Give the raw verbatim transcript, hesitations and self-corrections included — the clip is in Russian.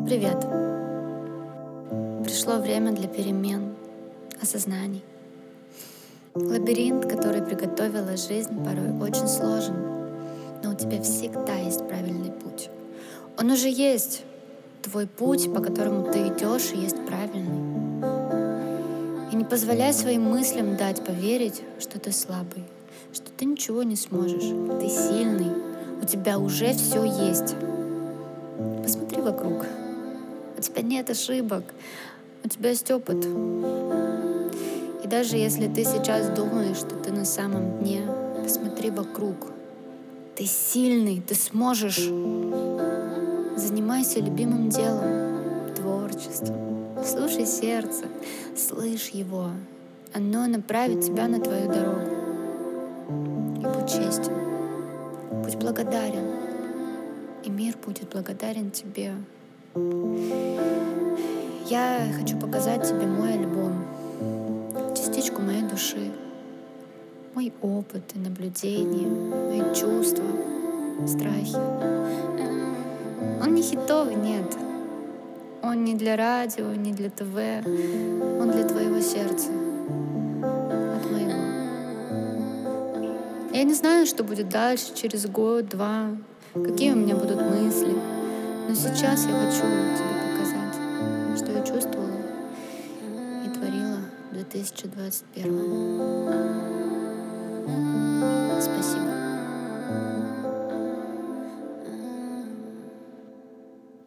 Привет! Пришло время для перемен, осознаний. Лабиринт, который приготовила жизнь, порой очень сложен, но у тебя всегда есть правильный путь. Он уже есть. Твой путь, по которому ты идешь, есть правильный. И не позволяй своим мыслям дать поверить, что ты слабый, что ты ничего не сможешь. Ты сильный, у тебя уже все есть. Посмотри вокруг. У тебя нет ошибок, у тебя есть опыт. И даже если ты сейчас думаешь, что ты на самом дне, посмотри вокруг. Ты сильный, ты сможешь. Занимайся любимым делом, творчеством. Слушай сердце, слышь его. Оно направит тебя на твою дорогу. И будь честен, будь благодарен. И мир будет благодарен тебе. Я хочу показать тебе мой альбом, частичку моей души, мой опыт и наблюдения, мои чувства, страхи. Он не хитовый, нет. Он не для радио, не для ТВ. Он для твоего сердца. От моего. Я не знаю, что будет дальше, через год, два, какие у меня будут мысли. Но сейчас я хочу тебе показать, что я чувствовала и творила в две тысячи двадцать первом. Спасибо.